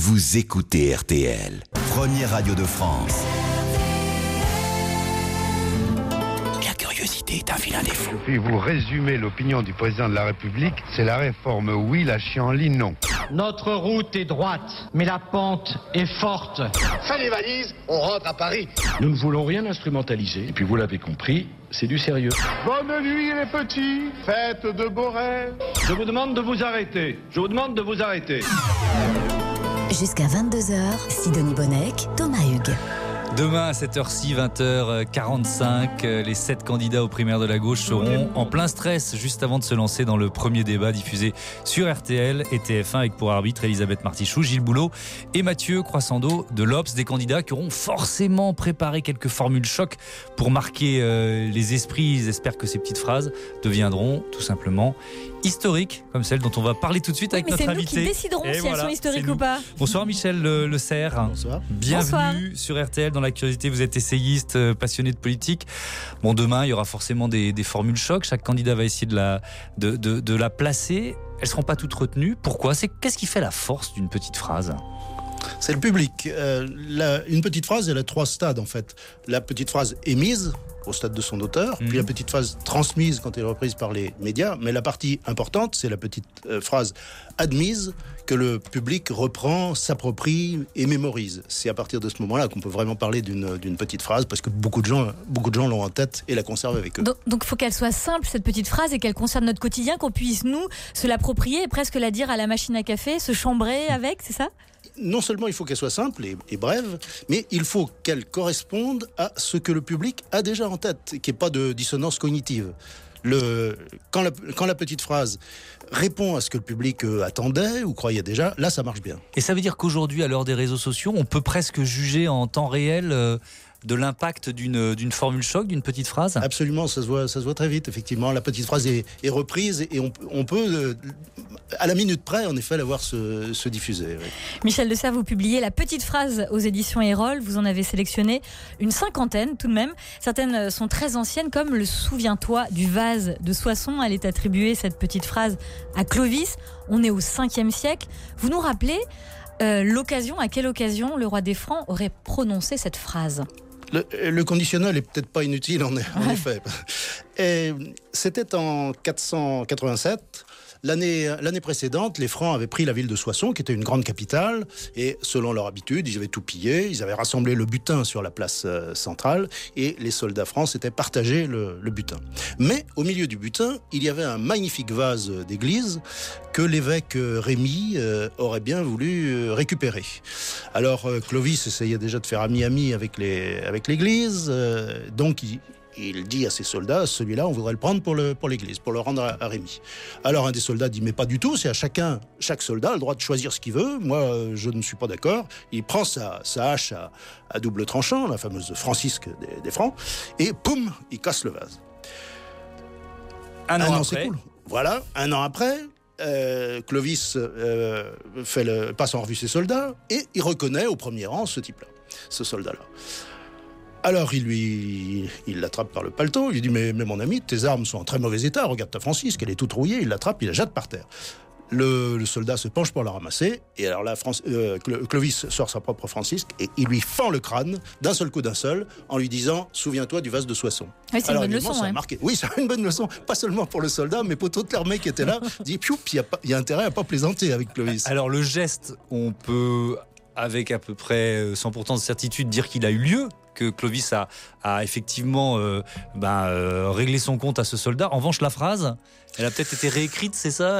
vous écoutez RTL, première radio de France. La curiosité est un vilain défaut. Je puis vous résumer l'opinion du président de la République, c'est la réforme oui, la chienlit non. Notre route est droite, mais la pente est forte. Fais les valises, on rentre à Paris. Nous ne voulons rien instrumentaliser, et puis vous l'avez compris, c'est du sérieux. Bonne nuit les petits, faites de beaux rêves. Je vous demande de vous arrêter. Jusqu'à 22h, Sidonie Bonnec, Thomas Hugues. Demain à 7h06, 20h45, les 7 candidats aux primaires de la gauche seront en plein stress juste avant de se lancer dans le premier débat diffusé sur RTL et TF1 avec pour arbitre Elisabeth Martichoux, Gilles Boulot et Mathieu Croissando de l'Obs, des candidats qui auront forcément préparé quelques formules choc pour marquer les esprits. Ils espèrent que ces petites phrases deviendront tout simplement historiques, comme celle dont on va parler tout de suite avec notre invité. C'est nous qui déciderons si elles sont historiques ou pas. Bonsoir Michel Le Serre. Bonsoir. Bienvenue sur RTL dans la curiosité. Vous êtes essayiste, passionné de politique. Bon, demain, il y aura forcément des formules choc. Chaque candidat va essayer de la placer. Elles ne seront pas toutes retenues. Pourquoi ? Qu'est-ce qui fait la force d'une petite phrase ? C'est le public. Une petite phrase, elle a 3 stades en fait. La petite phrase émise au stade de son auteur, puis la petite phrase transmise quand elle est reprise par les médias, mais la partie importante, c'est la petite phrase admise que le public reprend, s'approprie et mémorise. C'est à partir de ce moment-là qu'on peut vraiment parler d'une petite phrase, parce que beaucoup de gens l'ont en tête et la conservent avec eux. Donc il faut qu'elle soit simple, cette petite phrase, et qu'elle concerne notre quotidien, qu'on puisse, nous, se l'approprier et presque la dire à la machine à café, se chambrer avec, c'est ça ? Non seulement il faut qu'elle soit simple et brève, mais il faut qu'elle corresponde à ce que le public a déjà en tête, qu'il n'y ait pas de dissonance cognitive. Quand la petite phrase répond à ce que le public attendait ou croyait déjà, là ça marche bien. Et ça veut dire qu'aujourd'hui, à l'heure des réseaux sociaux, on peut presque juger en temps réel de l'impact d'une formule choc, d'une petite phrase ? Absolument, ça se voit très vite, effectivement. La petite phrase est reprise et on peut, à la minute près, en effet, la voir se diffuser. Oui. Michel Le Serre, vous publiez La petite phrase aux éditions Erol. Vous en avez sélectionné une 50aine tout de même. Certaines sont très anciennes, comme le Souviens-toi du vase de Soissons. Elle est attribuée, cette petite phrase, à Clovis. On est au 5e siècle. Vous nous rappelez à quelle occasion le roi des Francs aurait prononcé cette phrase ? Le conditionnel est peut-être pas inutile en effet. Et c'était en 487. L'année précédente, les Francs avaient pris la ville de Soissons, qui était une grande capitale, et selon leur habitude, ils avaient tout pillé, ils avaient rassemblé le butin sur la place centrale, et les soldats francs s'étaient partagés le butin. Mais au milieu du butin, il y avait un magnifique vase d'église que l'évêque Rémy aurait bien voulu récupérer. Alors Clovis essayait déjà de faire ami-ami avec l'église, donc il dit à ses soldats, celui-là, on voudrait le prendre pour l'église, pour le rendre à Rémy. Alors un des soldats dit, mais pas du tout, c'est à chaque soldat a le droit de choisir ce qu'il veut. Moi, je ne suis pas d'accord. Il prend sa hache à double tranchant, la fameuse francisque des Francs, et poum, il casse le vase. Un an après. C'est cool. Voilà, un an après, Clovis passe en revue ses soldats, et il reconnaît au premier rang ce type-là, ce soldat-là. Alors il l'attrape par le paletot, il lui dit mais mon ami, tes armes sont en très mauvais état, regarde ta francisque, elle est toute rouillée, il l'attrape, il la jette par terre. Le soldat se penche pour la ramasser, et alors là, Clovis sort sa propre francisque, et il lui fend le crâne d'un seul coup en lui disant, souviens-toi du vase de Soissons. Oui, c'est alors, une bonne leçon. Ça a marqué. Oui, c'est une bonne leçon, pas seulement pour le soldat, mais pour toute l'armée qui était là, dit, il y a intérêt à pas plaisanter avec Clovis. Alors le geste, on peut, avec à peu près 100% de certitude, dire qu'il a eu lieu, que Clovis a effectivement réglé son compte à ce soldat. En revanche, la phrase, elle a peut-être été réécrite, c'est ça ?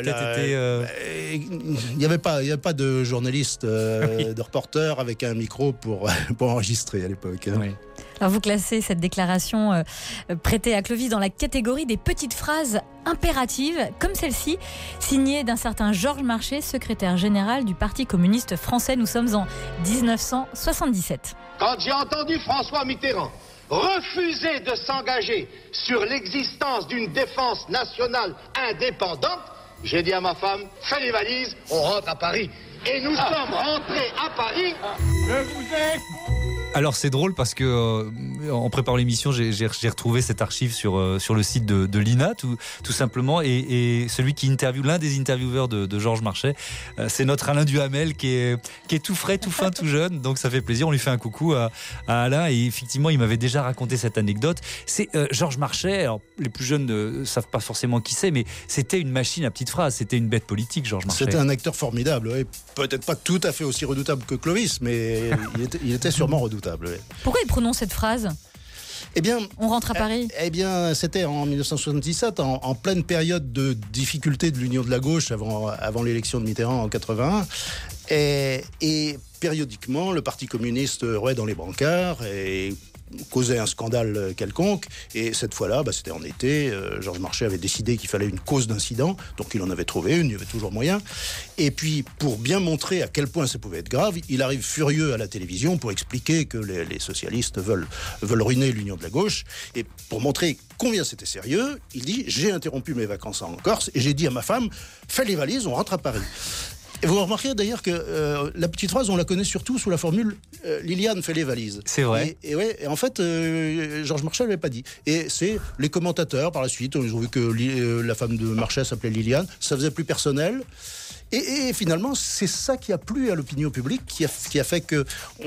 Il n'y avait pas de journaliste, de reporter avec un micro pour enregistrer à l'époque. Hein. Oui. Alors vous classez cette déclaration prêtée à Clovis dans la catégorie des petites phrases impératives, comme celle-ci, signée d'un certain Georges Marchais, secrétaire général du Parti communiste français. Nous sommes en 1977. Quand j'ai entendu François Mitterrand refuser de s'engager sur l'existence d'une défense nationale indépendante, j'ai dit à ma femme, fais les valises, on rentre à Paris. Et nous sommes rentrés à Paris. Je vous ai Alors c'est drôle parce que en préparant l'émission, j'ai retrouvé cette archive sur le site de l'INA tout simplement, et celui qui interviewe, l'un des intervieweurs de Georges Marchais, c'est notre Alain Duhamel qui est tout frais, tout fin, tout jeune. Donc ça fait plaisir. On lui fait un coucou à Alain, et effectivement il m'avait déjà raconté cette anecdote. C'est Georges Marchais. Alors les plus jeunes ne savent pas forcément qui c'est, mais c'était une machine à petites phrases. C'était une bête politique, Georges Marchais. C'était un acteur formidable. Oui. Peut-être pas tout à fait aussi redoutable que Clovis, mais il était sûrement redoutable. Oui. Pourquoi il prononce cette phrase ? Eh bien, on rentre à Paris. Eh bien, c'était en 1977, en pleine période de difficulté de l'Union de la gauche avant l'élection de Mitterrand en 81. Et périodiquement, le Parti communiste ruait dans les brancards et causait un scandale quelconque. Et cette fois-là, c'était en été. Georges Marchais avait décidé qu'il fallait une cause d'incident, donc il en avait trouvé une, il y avait toujours moyen. Et puis, pour bien montrer à quel point ça pouvait être grave, il arrive furieux à la télévision pour expliquer que les socialistes veulent ruiner l'Union de la gauche. Et pour montrer combien c'était sérieux, il dit « J'ai interrompu mes vacances en Corse et j'ai dit à ma femme « Fais les valises, on rentre à Paris ». Et vous remarquez d'ailleurs que la petite phrase, on la connaît surtout sous la formule Liliane fait les valises. C'est vrai. Et en fait, Georges Marchais ne l'avait pas dit. Et c'est les commentateurs, par la suite, ils ont vu que la femme de Marchais s'appelait Liliane. Ça faisait plus personnel. Et finalement, c'est ça qui a plu à l'opinion publique, qui a fait que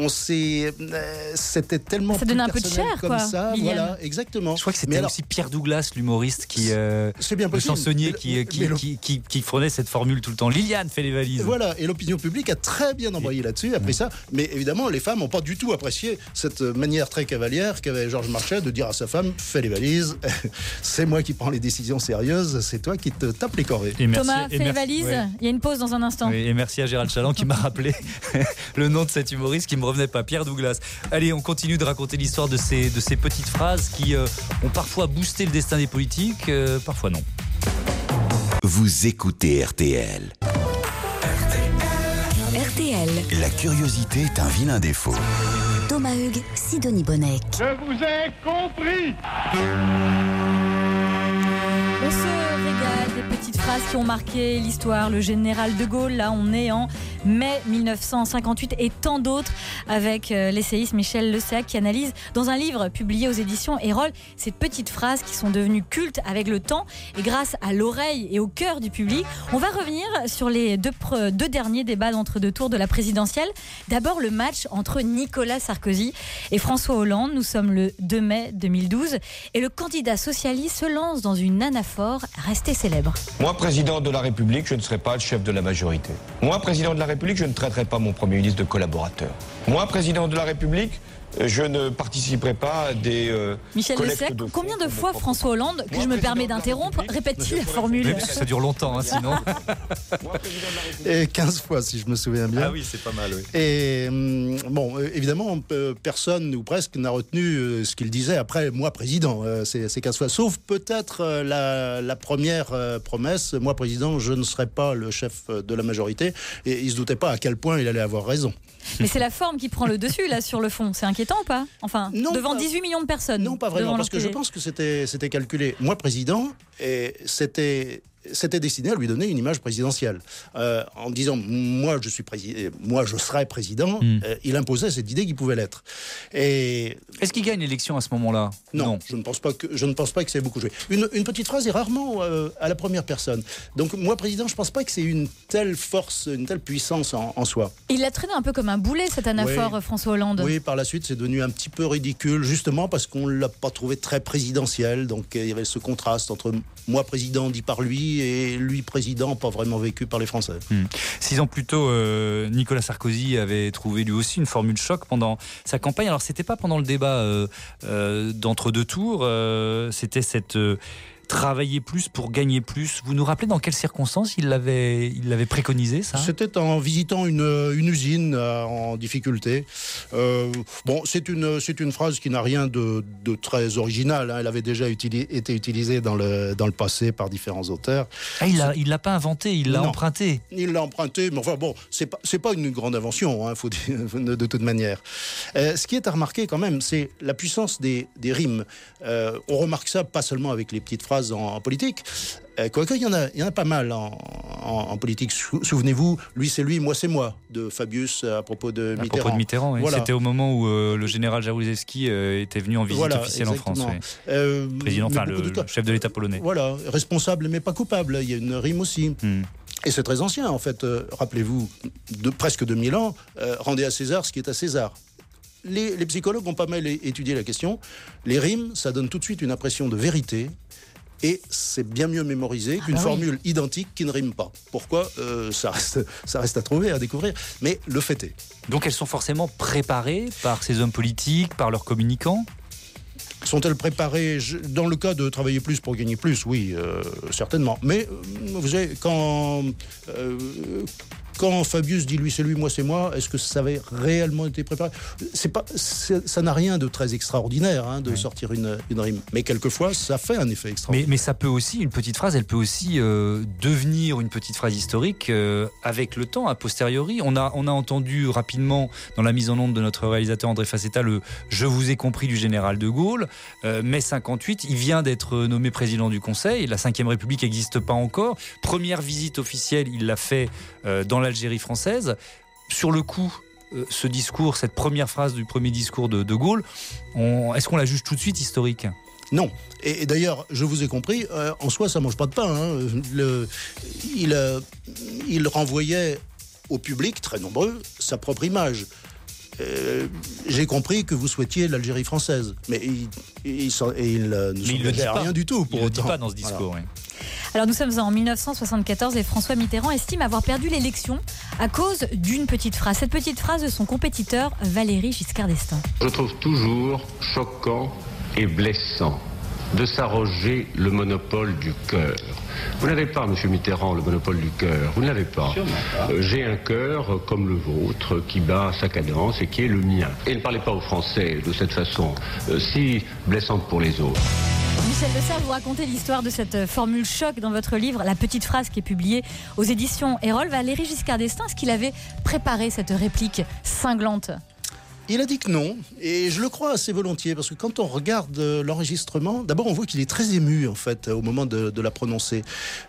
c'était tellement ça plus donne un peu de personnel chair, comme quoi, ça. Liliane. Voilà, exactement. Je crois que c'était aussi Pierre Douglas, l'humoriste, c'est bien le possible. chansonnier qui prenait cette formule tout le temps. Liliane fait les valises. Voilà, et l'opinion publique a très bien embrayé là-dessus, après ça. Mais évidemment, les femmes n'ont pas du tout apprécié cette manière très cavalière qu'avait Georges Marchais de dire à sa femme, fais les valises, c'est moi qui prends les décisions sérieuses, c'est toi qui te tapes les corvées. Thomas, fais les valises, ouais. Il y a une pause dans un instant. Oui, et merci à Gérald Chaland qui m'a rappelé le nom de cet humoriste qui ne me revenait pas, Pierre Douglas. Allez, on continue de raconter l'histoire de ces petites phrases qui ont parfois boosté le destin des politiques, parfois non. Vous écoutez RTL. RTL. La curiosité est un vilain défaut. Thomas Hugues, Sidonie Bonnec. Je vous ai compris. On se régale des petites phrases qui ont marqué l'histoire. Le général de Gaulle, là on est en mai 1958, et tant d'autres, avec l'essayiste Michel Lesseac qui analyse dans un livre publié aux éditions Erol ces petites phrases qui sont devenues cultes avec le temps et grâce à l'oreille et au cœur du public. On va revenir sur les deux derniers débats d'entre-deux tours de la présidentielle. D'abord le match entre Nicolas Sarkozy et François Hollande. Nous sommes le 2 mai 2012 et le candidat socialiste se lance dans une anaphore restée célèbre. Moi, président de la République, je ne serai pas le chef de la majorité. Moi, président de la République, je ne traiterai pas mon Premier ministre de collaborateur. Moi, président de la République, je ne participerai pas à des Michel Lesseac, combien de fois François Hollande, que je me permets d'interrompre, répète-t-il la formule? Oui, parce que ça dure longtemps, sinon. Et 15 fois, si je me souviens bien. Ah oui, c'est pas mal, oui. Et évidemment, personne ou presque n'a retenu ce qu'il disait après « moi président ». C'est 15 fois, sauf peut-être la première promesse « moi président, je ne serai pas le chef de la majorité ». Et il ne se doutait pas à quel point il allait avoir raison. Mais c'est la forme qui prend le dessus, là, sur le fond. C'est inquiétant ou pas? Enfin, non, devant 18 millions de personnes. Non, pas vraiment, parce que je pense que c'était calculé. Moi, président, et c'était destiné à lui donner une image présidentielle. En disant, moi, je serai président, il imposait cette idée qu'il pouvait l'être. Et est-ce qu'il gagne l'élection à ce moment-là? Non, je ne pense pas que ça ait beaucoup joué. Une petite phrase est rarement à la première personne. Donc, moi, président, je ne pense pas que c'est une telle force, une telle puissance en soi. Il l'a traîné un peu comme un boulet, cette anaphore, oui. François Hollande. Oui, par la suite, c'est devenu un petit peu ridicule, justement parce qu'on ne l'a pas trouvé très présidentiel. Donc, il y avait ce contraste entre moi, président, dit par lui, et lui, président, pas vraiment vécu par les Français. 6 ans plus tôt, Nicolas Sarkozy avait trouvé lui aussi une formule choc pendant sa campagne. Alors, c'était pas pendant le débat d'entre-deux tours, c'était cette... travailler plus pour gagner plus. Vous nous rappelez dans quelles circonstances il l'avait préconisé, ça? C'était en visitant une usine en difficulté. C'est une phrase qui n'a rien de très original. Elle avait déjà été utilisée dans le passé par différents auteurs. Ah, il l'a pas inventé, il l'a emprunté. Il l'a emprunté, mais enfin bon, c'est pas une grande invention, faut dire, de toute manière. Ce qui est à remarquer quand même, c'est la puissance des rimes. On remarque ça pas seulement avec les petites phrases phrases en politique. Quoique, il y en a pas mal en politique. Souvenez-vous, lui c'est lui, moi c'est moi, de Fabius à propos de Mitterrand. À propos de Mitterrand, oui. Voilà. C'était au moment où le général Jaruzelski était venu en visite officielle exactement. en France. Oui. Président, le chef de l'État polonais. Voilà, responsable mais pas coupable. Il y a une rime aussi. Et c'est très ancien, en fait. Rappelez-vous, de presque 2000 ans, rendez à César ce qui est à César. Les psychologues ont pas mal étudié la question. Les rimes, ça donne tout de suite une impression de vérité. Et c'est bien mieux mémorisé qu'une formule identique qui ne rime pas. Pourquoi ça reste à trouver, à découvrir. Mais le fait est. Donc elles sont forcément préparées par ces hommes politiques, par leurs communicants ? Sont-elles préparées dans le cas de travailler plus pour gagner plus? Oui, certainement. Mais vous savez, quand Fabius dit lui c'est lui, moi c'est moi, est-ce que ça avait réellement été préparé? Ça n'a rien de très extraordinaire de sortir une rime. Mais quelquefois, ça fait un effet extraordinaire. Mais ça peut aussi, une petite phrase, elle peut aussi devenir une petite phrase historique avec le temps, a posteriori. On a entendu rapidement, dans la mise en onde de notre réalisateur André Facetta, le « Je vous ai compris » du général de Gaulle. Mai 58, il vient d'être nommé président du Conseil. La Ve République n'existe pas encore. Première visite officielle, il l'a fait dans l'Algérie française. Sur le coup, ce discours, cette première phrase du premier discours de Gaulle, est-ce qu'on la juge tout de suite historique ? Non. Et d'ailleurs, je vous ai compris, en soi, ça ne mange pas de pain. Il renvoyait au public, très nombreux, sa propre image. J'ai compris que vous souhaitiez l'Algérie française, mais il ne s'engageait rien du tout pour autant. Il ne le dit pas dans ce discours. Voilà. Alors nous sommes en 1974 et François Mitterrand estime avoir perdu l'élection à cause d'une petite phrase. Cette petite phrase de son compétiteur Valéry Giscard d'Estaing. Je trouve toujours choquant et blessant de s'arroger le monopole du cœur. Vous n'avez pas, monsieur Mitterrand, le monopole du cœur. Vous ne l'avez pas. J'ai un cœur comme le vôtre qui bat sa cadence et qui est le mien. Et ne parlez pas aux Français de cette façon si blessante pour les autres. Michel Dessert, vous racontez l'histoire de cette formule choc dans votre livre, La Petite Phrase, qui est publiée aux éditions Erol. Valéry Giscard d'Estaing, est-ce qu'il avait préparé cette réplique cinglante ? Il a dit que non, et je le crois assez volontiers, parce que quand on regarde l'enregistrement, d'abord on voit qu'il est très ému en fait au moment de la prononcer.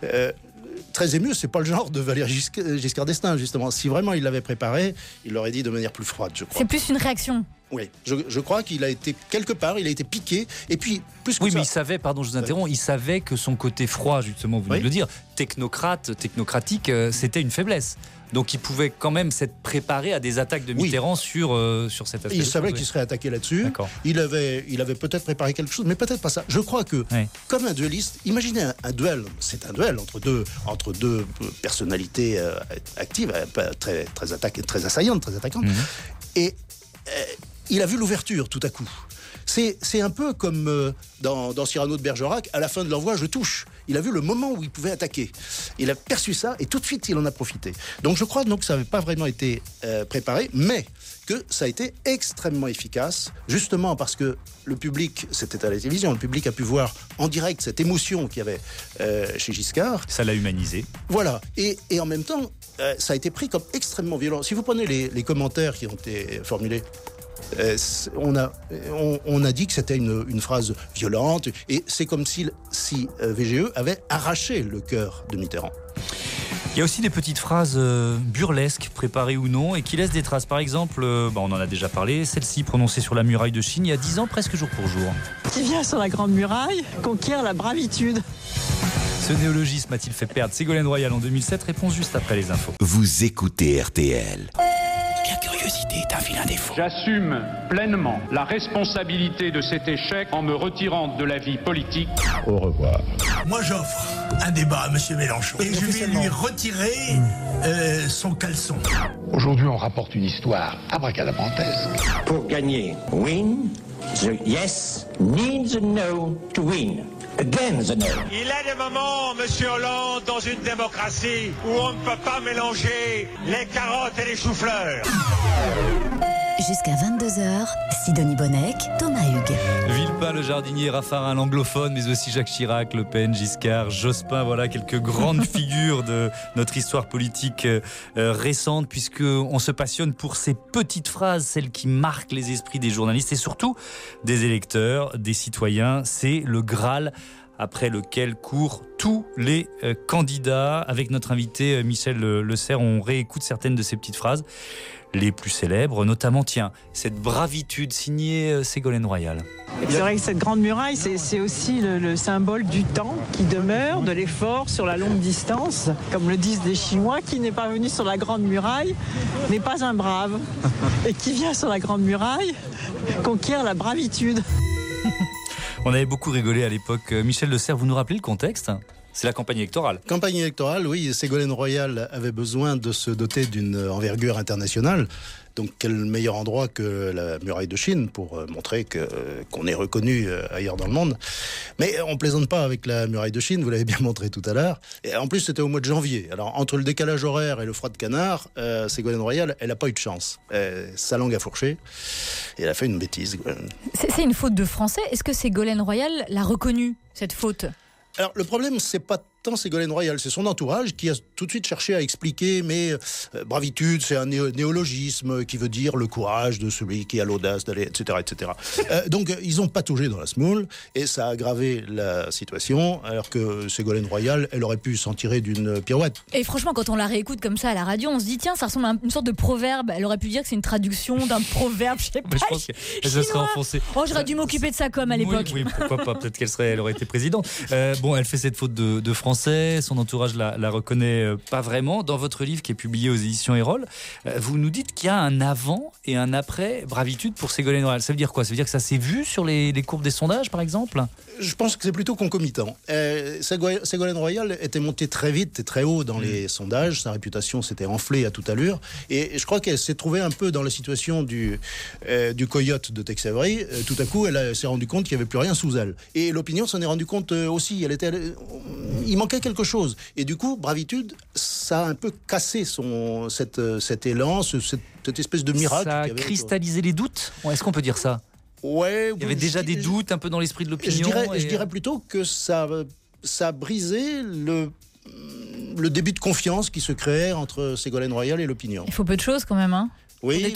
Très ému, c'est pas le genre de Valéry Giscard d'Estaing justement. Si vraiment il l'avait préparé, il l'aurait dit de manière plus froide, je crois. C'est plus une réaction. Oui, je crois qu'il a été quelque part, il a été piqué, et puis plus que oui, ça... mais il savait, pardon, je vous interromps, il savait que son côté froid, justement, vous venez de le dire, technocratique, c'était une faiblesse. Donc il pouvait quand même s'être préparé à des attaques de Mitterrand sur cet aspect. Il savait qu'il serait attaqué là-dessus. D'accord. Il avait peut-être préparé quelque chose, mais peut-être pas ça. Je crois que, comme un duelliste, imaginez un duel. C'est un duel entre deux personnalités actives, très assaillantes, très attaquantes. Et il a vu l'ouverture tout à coup. C'est un peu comme dans Cyrano de Bergerac, à la fin de l'envoi, je touche. Il a vu le moment où il pouvait attaquer. Il a perçu ça et tout de suite, il en a profité. Donc je crois que ça n'avait pas vraiment été préparé, mais que ça a été extrêmement efficace, justement parce que le public, c'était à la télévision, le public a pu voir en direct cette émotion qu'il y avait chez Giscard. Ça l'a humanisé. Voilà. Et en même temps, ça a été pris comme extrêmement violent. Si vous prenez les commentaires qui ont été formulés, on a dit que c'était une phrase violente et c'est comme si VGE avait arraché le cœur de Mitterrand. Il y a aussi des petites phrases burlesques, préparées ou non, et qui laissent des traces. Par exemple, on en a déjà parlé, celle-ci prononcée sur la muraille de Chine il y a 10 ans, presque jour pour jour. Qui vient sur la grande muraille conquiert la bravitude. Ce néologisme a-t-il fait perdre Ségolène Royal en 2007? Réponse juste après les infos. Vous écoutez RTL. La curiosité est un vilain défaut. J'assume pleinement la responsabilité de cet échec en me retirant de la vie politique. Au revoir. Moi, j'offre un débat à M. Mélenchon et je vais lui retirer son caleçon. Aujourd'hui, on rapporte une histoire abracadabrantesque. Pour gagner, win, the yes needs a no to win. Again, the no. Il y a des moments, Monsieur Hollande, dans une démocratie où on ne peut pas mélanger les carottes et les choux-fleurs. Jusqu'à 22h, Sidonie Bonnec, Thomas Hugues. Villepin, le jardinier, Raffarin, l'anglophone, mais aussi Jacques Chirac, Le Pen, Giscard, Jospin, voilà quelques grandes figures de notre histoire politique récente, puisqu'on se passionne pour ces petites phrases, celles qui marquent les esprits des journalistes et surtout des électeurs, des citoyens. C'est le Graal après lequel courent tous les candidats. Avec notre invité Michel Le Serre, on réécoute certaines de ces petites phrases les plus célèbres, notamment, cette bravitude signée Ségolène Royal. C'est vrai que cette grande muraille, c'est aussi le symbole du temps qui demeure, de l'effort sur la longue distance. Comme le disent les Chinois, qui n'est pas venu sur la grande muraille n'est pas un brave. Et qui vient sur la grande muraille conquiert la bravitude. On avait beaucoup rigolé à l'époque. Michel Le Serre, vous nous rappelez le contexte ? C'est la campagne électorale. Campagne électorale, oui. Ségolène Royal avait besoin de se doter d'une envergure internationale. Donc, quel meilleur endroit que la muraille de Chine pour montrer qu'on est reconnu ailleurs dans le monde. Mais on plaisante pas avec la muraille de Chine, vous l'avez bien montré tout à l'heure. Et en plus, c'était au mois de janvier. Alors, entre le décalage horaire et le froid de canard, Ségolène Royal, elle n'a pas eu de chance. Sa langue a fourché et elle a fait une bêtise. C'est une faute de français. Est-ce que Ségolène Royal l'a reconnue, cette faute ? Alors, le problème, c'est pas tant Ségolène Royal, c'est son entourage qui a tout de suite cherché à expliquer, mais bravitude, c'est un néologisme qui veut dire le courage de celui qui a l'audace d'aller, etc., etc. Donc, ils ont pataugé dans la semoule, et ça a aggravé la situation, alors que Ségolène Royal, elle aurait pu s'en tirer d'une pirouette. Et franchement, quand on la réécoute comme ça à la radio, on se dit, tiens, ça ressemble à une sorte de proverbe. Elle aurait pu dire que c'est une traduction d'un proverbe, je sais pas. Mais je pense qu'elle se serait enfoncée. Oh, j'aurais dû m'occuper de ça comme à l'époque. Oui, pourquoi pas, peut-être elle aurait été présidente. Elle fait cette faute de français, son entourage la reconnaît pas vraiment. Dans votre livre qui est publié aux éditions Erol, vous nous dites qu'il y a un avant et un après bravitude pour Ségolène Royal. Ça veut dire quoi ? Ça veut dire que ça s'est vu sur les courbes des sondages, par exemple ? Je pense que c'est plutôt concomitant. Ségolène Royal était montée très vite et très haut dans les sondages. Sa réputation s'était enflée à toute allure. Et je crois qu'elle s'est trouvée un peu dans la situation du coyote de Tex Avery. Tout à coup, elle s'est rendue compte qu'il n'y avait plus rien sous elle. Et l'opinion s'en est rendue compte aussi. Il manquait quelque chose. Et du coup, bravitude, ça a un peu cassé cet élan, cette espèce de miracle. Ça a cristallisé les doutes ? Est-ce qu'on peut dire ça ? Ouais, il y avait déjà des doutes un peu dans l'esprit de l'opinion. Je dirais plutôt que ça a brisé le début de confiance qui se créait entre Ségolène Royal et l'opinion. Il faut peu de choses quand même, hein ? Oui,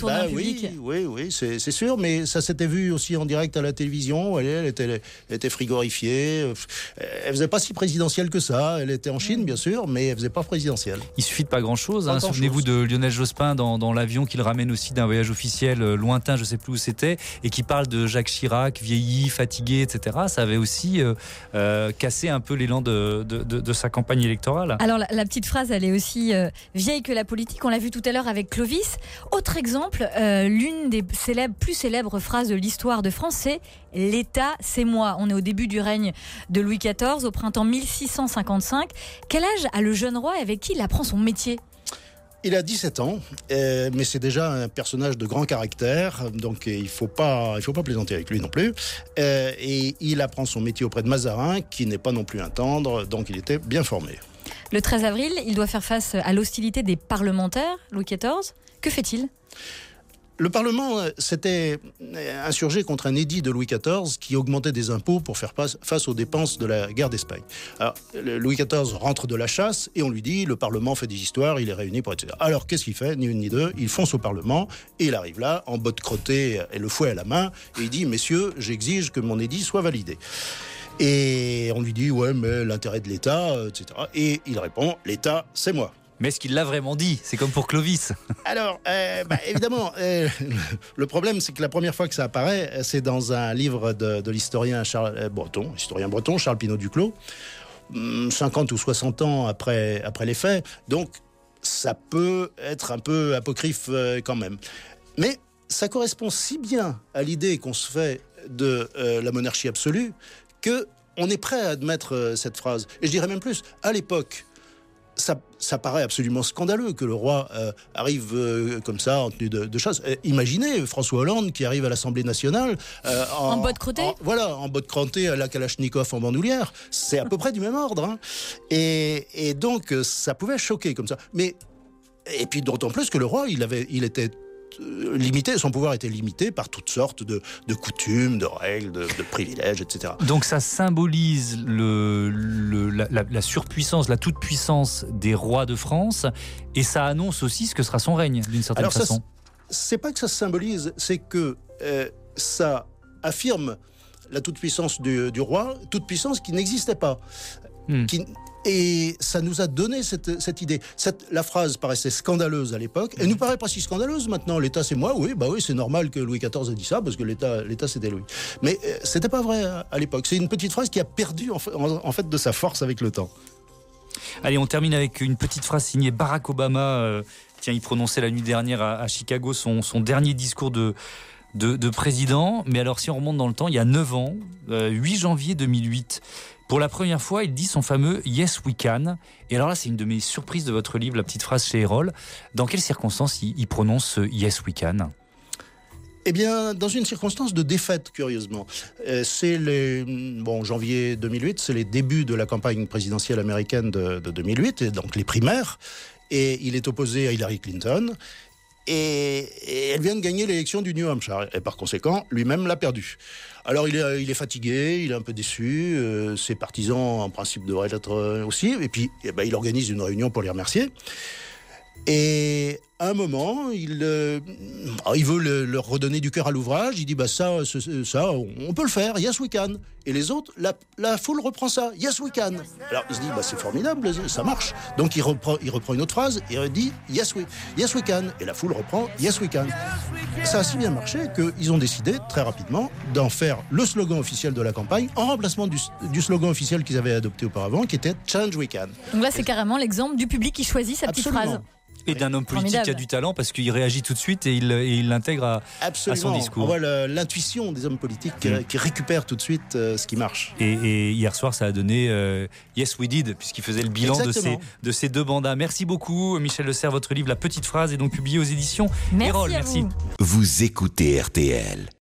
c'est sûr, mais ça s'était vu aussi en direct à la télévision. Elle était frigorifiée. Elle faisait pas si présidentielle que ça. Elle était en Chine, bien sûr, mais elle faisait pas présidentielle. Il suffit de pas grand-chose. Souvenez-vous de Lionel Jospin dans l'avion qu'il ramène aussi d'un voyage officiel lointain, je sais plus où c'était, et qui parle de Jacques Chirac, vieilli, fatigué, etc. Ça avait aussi cassé un peu l'élan de sa campagne électorale. Alors la petite phrase, elle est aussi vieille que la politique. On l'a vu tout à l'heure avec Clovis. Autre exemple, l'une des plus célèbres phrases de l'histoire de France, c'est « L'État, c'est moi ». On est au début du règne de Louis XIV, au printemps 1655. Quel âge a le jeune roi et avec qui il apprend son métier ? Il a 17 ans, mais c'est déjà un personnage de grand caractère, donc il faut pas plaisanter avec lui non plus. Et il apprend son métier auprès de Mazarin, qui n'est pas non plus un tendre, donc il était bien formé. Le 13 avril, il doit faire face à l'hostilité des parlementaires, Louis XIV. Que fait-il ? Le Parlement s'était insurgé contre un édit de Louis XIV qui augmentait des impôts pour faire face aux dépenses de la guerre d'Espagne. Alors, Louis XIV rentre de la chasse et on lui dit « le Parlement fait des histoires, il est réuni pour etc. » Alors, qu'est-ce qu'il fait ? Ni une ni deux, il fonce au Parlement et il arrive là, en bottes crottées et le fouet à la main, et il dit « Messieurs, j'exige que mon édit soit validé. » Et on lui dit « Ouais, mais l'intérêt de l'État, etc. » Et il répond « L'État, c'est moi. » Mais est-ce qu'il l'a vraiment dit ? C'est comme pour Clovis. Alors, évidemment, le problème, c'est que la première fois que ça apparaît, c'est dans un livre de l'historien historien breton, Charles Pinault Duclos, 50 ou 60 ans après les faits. Donc, ça peut être un peu apocryphe quand même. Mais ça correspond si bien à l'idée qu'on se fait de la monarchie absolue qu'on est prêt à admettre cette phrase. Et je dirais même plus, à l'époque, ça paraît absolument scandaleux que le roi arrive comme ça en tenue de chasse. Imaginez François Hollande qui arrive à l'Assemblée nationale en bottes crottées. En bottes crottées à la Kalachnikov en bandoulière. C'est à peu près du même ordre. Hein. Et donc ça pouvait choquer comme ça. Et puis d'autant plus que le roi, il était limité, son pouvoir était limité par toutes sortes de coutumes, de règles, de privilèges, etc. Donc ça symbolise la surpuissance, la toute-puissance des rois de France, et ça annonce aussi ce que sera son règne, d'une certaine façon. C'est pas que ça symbolise, c'est que ça affirme la toute-puissance du roi, toute-puissance qui n'existait pas. Et ça nous a donné cette idée. La phrase paraissait scandaleuse à l'époque. Elle nous paraît pas si scandaleuse maintenant. L'État, c'est moi. Oui, c'est normal que Louis XIV ait dit ça, parce que l'État c'était Louis. Mais c'était pas vrai à l'époque. C'est une petite phrase qui a perdu en fait de sa force avec le temps. Allez, on termine avec une petite phrase signée Barack Obama. Il prononçait la nuit dernière à Chicago son dernier discours de président. Mais alors, si on remonte dans le temps, il y a 9 ans, 8 janvier 2008, pour la première fois, il dit son fameux « Yes, we can ». Et alors là, c'est une de mes surprises de votre livre, la petite phrase chez Erol. Dans quelles circonstances il prononce ce « Yes, we can » ? Eh bien, dans une circonstance de défaite, curieusement. C'est janvier 2008, c'est les débuts de la campagne présidentielle américaine de 2008, et donc les primaires. Et il est opposé à Hillary Clinton. Et elle vient de gagner l'élection du New Hampshire. Et par conséquent, lui-même l'a perdue. Alors il est fatigué, il est un peu déçu. Ses partisans, en principe, devraient l'être aussi. Et puis, il organise une réunion pour les remercier. Et à un moment, il veut leur redonner du cœur à l'ouvrage. Il dit ça, on peut le faire. Yes, we can. Et les autres, la foule reprend ça. Yes, we can. Alors il se dit c'est formidable, ça marche. Donc il reprend une autre phrase et il dit yes, we can. Et la foule reprend Yes, we can. Ça a si bien marché qu'ils ont décidé très rapidement d'en faire le slogan officiel de la campagne en remplacement du slogan officiel qu'ils avaient adopté auparavant, qui était Change we can. Donc là, c'est carrément l'exemple du public qui choisit sa petite phrase. Et d'un homme politique qui a du talent, parce qu'il réagit tout de suite et il l'intègre à son discours. On voit l'intuition des hommes politiques qui récupèrent tout de suite ce qui marche. Et hier soir, ça a donné Yes We Did, puisqu'il faisait le bilan de ces 2 mandats. Merci beaucoup, Michel Le Serre. Votre livre La Petite Phrase est donc publié aux éditions Erol. Merci. Vous écoutez RTL.